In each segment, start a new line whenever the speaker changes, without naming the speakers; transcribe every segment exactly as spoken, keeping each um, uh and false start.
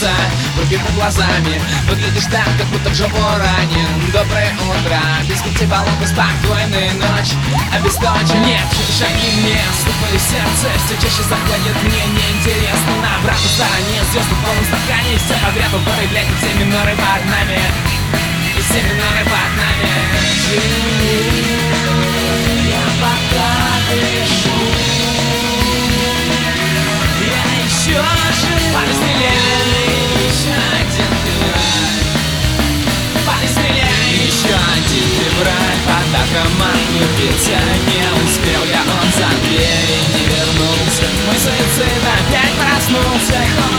лица, выбиты глазами. Выглядишь так, как будто в жопу ранен. Доброе утро, без пяти баллов, спокойной ночь. Обесточен, нет, чьи шаги мне ступали в сердце. Все чаще заходит мне неинтересно. На обратной стороне звезды в полном стакане. Все подряд упоры, блядь, и все миноры под нами. И все миноры под нами. Я пока дышу. Я еще живу. Парень, стреляй, еще один февраль. Парень, стреляй, еще один февраль. Пока команду биться не успел я, он за дверь не вернулся. Мой суицид опять проснулся.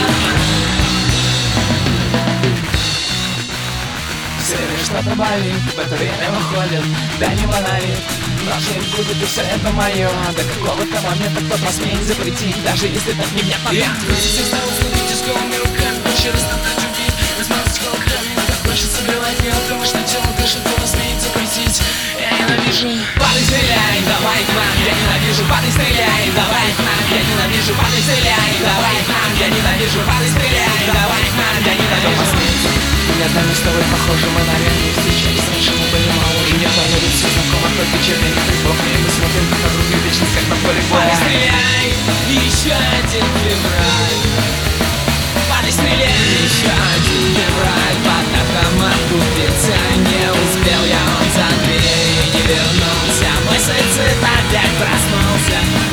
Все время что-то болит, в это время выходит, да не баналит. Но жить будет и все это мое. До какого-то момента кто-то посмеет запретить, даже если так не мне понятно. Я все стал услышать с голыми руками, больше растоптать убить. Размазать колоками, так хочется согревать не от того, что тело дышит, кто посмеет запретить. Я ненавижу. Парень, стреляй, давай к нам. Я ненавижу. Парень, стреляй, давай к нам. Я ненавижу. Парень, стреляй, давай к нам. Я ненавижу. Парень, стреляй, давай к нам. Я ненавижу. Нет, да, мы с тобой похожи, мы на реальные встречались. Раньше мы были моложе, нет, на улице все знакомо, только черный прибор. И мы смотрим друг на друга вечно, как на поле боя. Парень, стреляй, еще один февраль. Парень, стреляй, еще один февраль. Пока команду биться не успел я, он за дверь не вернулся. Мой суицид опять проснулся.